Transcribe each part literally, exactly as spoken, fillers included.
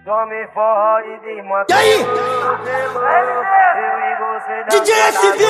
Tome forró e desmantela. E aí? D J S V!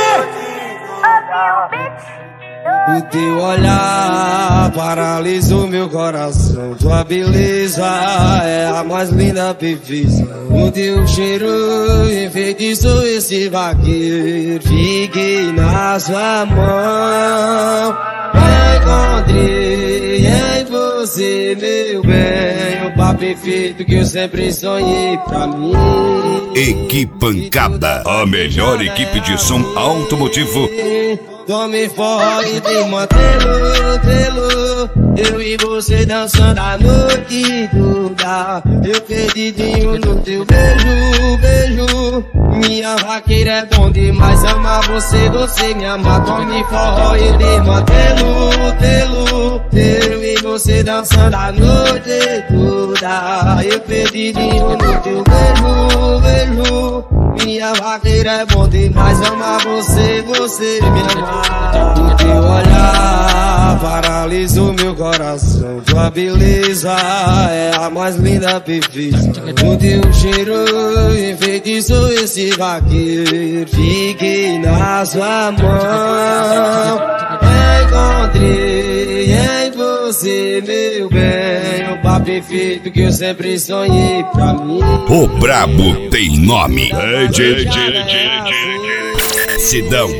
O teu olhar paralisou meu coração. Tua beleza é a mais linda perfeição. O teu cheiro enfeitiçou esse vaqueiro. Fiquei na sua mão. Encontrei em você, meu bem, o par perfeito que eu sempre sonhei pra mim. Equipancada, a melhor equipe de som automotivo. Tome forró e desmantelo, telo. Eu e você dançando a noite toda. Eu perdidinho no teu beijo, beijo. Minha vaqueira é bom demais, amar você, você me ama. Tome forró e desmantelo, telo. Eu e você dançando a noite toda. Eu perdidinho no teu beijo, beijo. Minha vaqueira é bom demais, amar você, você me ama. O teu olhar paralisou meu coração. Tua beleza é a mais linda perfeição. O teu cheiro enfeitiçou esse vaqueiro. Fiquei na sua mão. Encontrei em você, meu bem, o par perfeito que eu sempre sonhei pra mim. O brabo tem nome. É D J Sidão.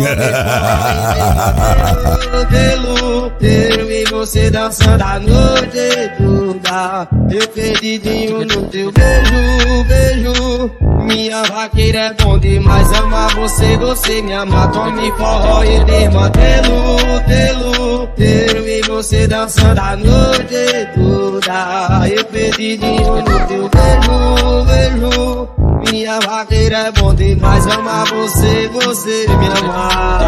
Eu e você dançando a noite toda. Eu perdidinho no teu beijo, beijo. Minha vaqueira é bom demais, amar você, você me ama. Tome forró e desmantelo, telo. Eu e você dançando a noite toda. Eu perdidinho no teu beijo, beijo. Minha vaqueira é bom demais, amar você, você me ama.